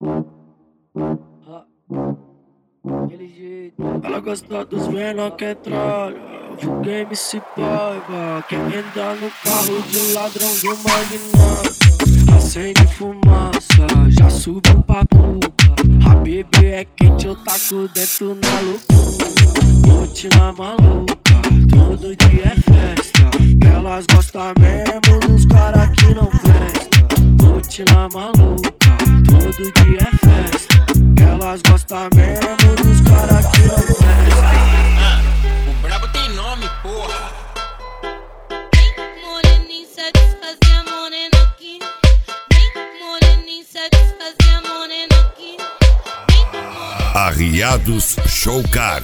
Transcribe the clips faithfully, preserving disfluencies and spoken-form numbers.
Ela gosta dos menor que tralha, o game se paiva. Quer entrar no carro de ladrão do magnata. Acende fumaça, já subiu pra cuca. A bebê é quente, eu taco dentro na loucura. Rotina maluca, todo dia é festa. Elas gostam mesmo dos caras que não prestam. Rotina maluca, todo dia é festa. Elas gostam mesmo dos caras que não prestam. O brabo tem nome, porra. Vem moreninho satisfazer a morena aqui. Vem moreninho satisfazer a morena aqui. Vem moreninho. Arriados Showcar.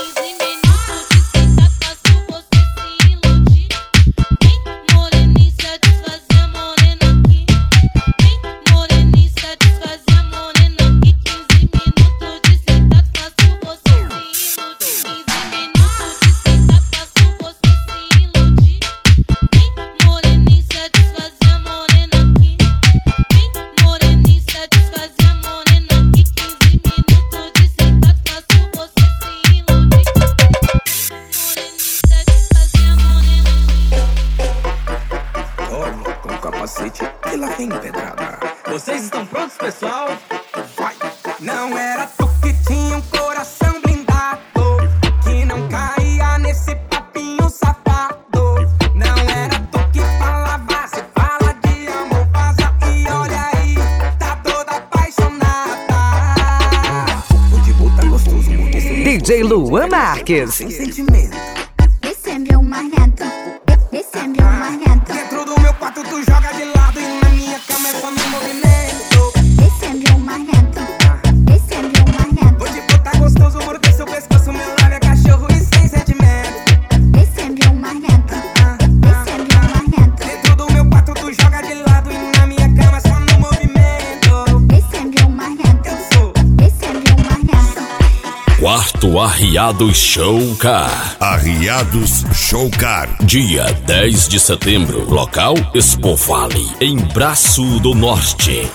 E lá vem pedrada. Vocês estão prontos, pessoal? Vai! Não era tu que tinha um coração blindado, que não caía nesse papinho safado. Não era tu que falava, se fala de amor, vaza e olha aí, tá toda apaixonada. O de boa tá gostoso, muito D J Luan Marques. sem sentimento. Esse é meu marido, esse é meu marido. Dentro do meu quarto tu joga de lado e na minha cama é só no movimento. Esse é meu marido, esse é meu marido. Vou te botar gostoso, morder seu pescoço, meu lábio é cachorro e sem sentimento. Esse é meu marido, esse é meu marido. Dentro do meu quarto tu joga de lado e na minha cama é só no movimento. Esse é meu marido, Eu sou. esse é meu marido. Quarto Arriados Showcar. Arriados Showcar. Dia dez de setembro. Local Expo Vale, em Braço do Norte.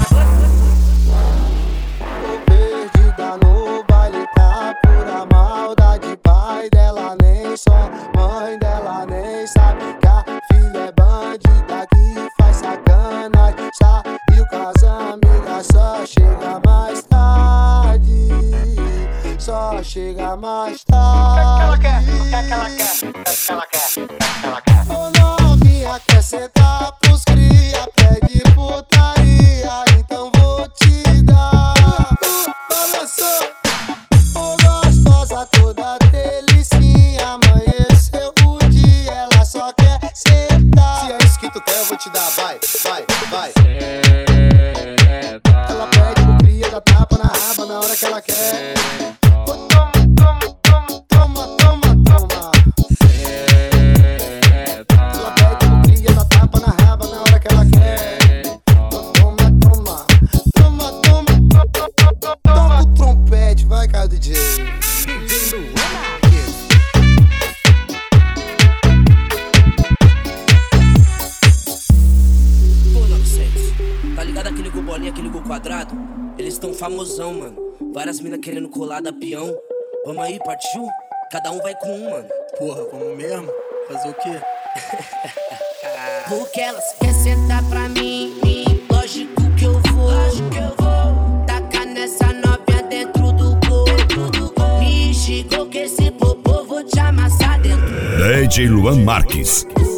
Perdida no baile, tá pura maldade. Pai dela nem só, mãe dela nem sabe que a filha é bandida que faz sacanagem. Saiu com as amigas, só chega mais tarde. Só chega mais tarde. O que é que ela quer? O que é que ela quer? O que é que ela quer? Ô novinha, quer sentar pros cria, pede putaria, então vou te dar. Balançou, ô gostosa toda delicinha, amanheceu o dia, ela só quer sentar. Se é isso que tu quer, eu vou te dar, vai, vai, vai. Ela pede pro cria, dá tapa na raba na hora que ela quer. Quadrado, eles tão famosão, mano. Várias minas querendo colar da peão. Vamos aí, partiu? Cada um vai com um, mano. Porra, vamos mesmo? Fazer o quê? Porque elas querem sentar pra mim, lógico que eu vou. Lógico que eu vou. Tacar nessa novinha dentro do gol. Me chegou que esse popô vou te amassar dentro. D J Luan Marques.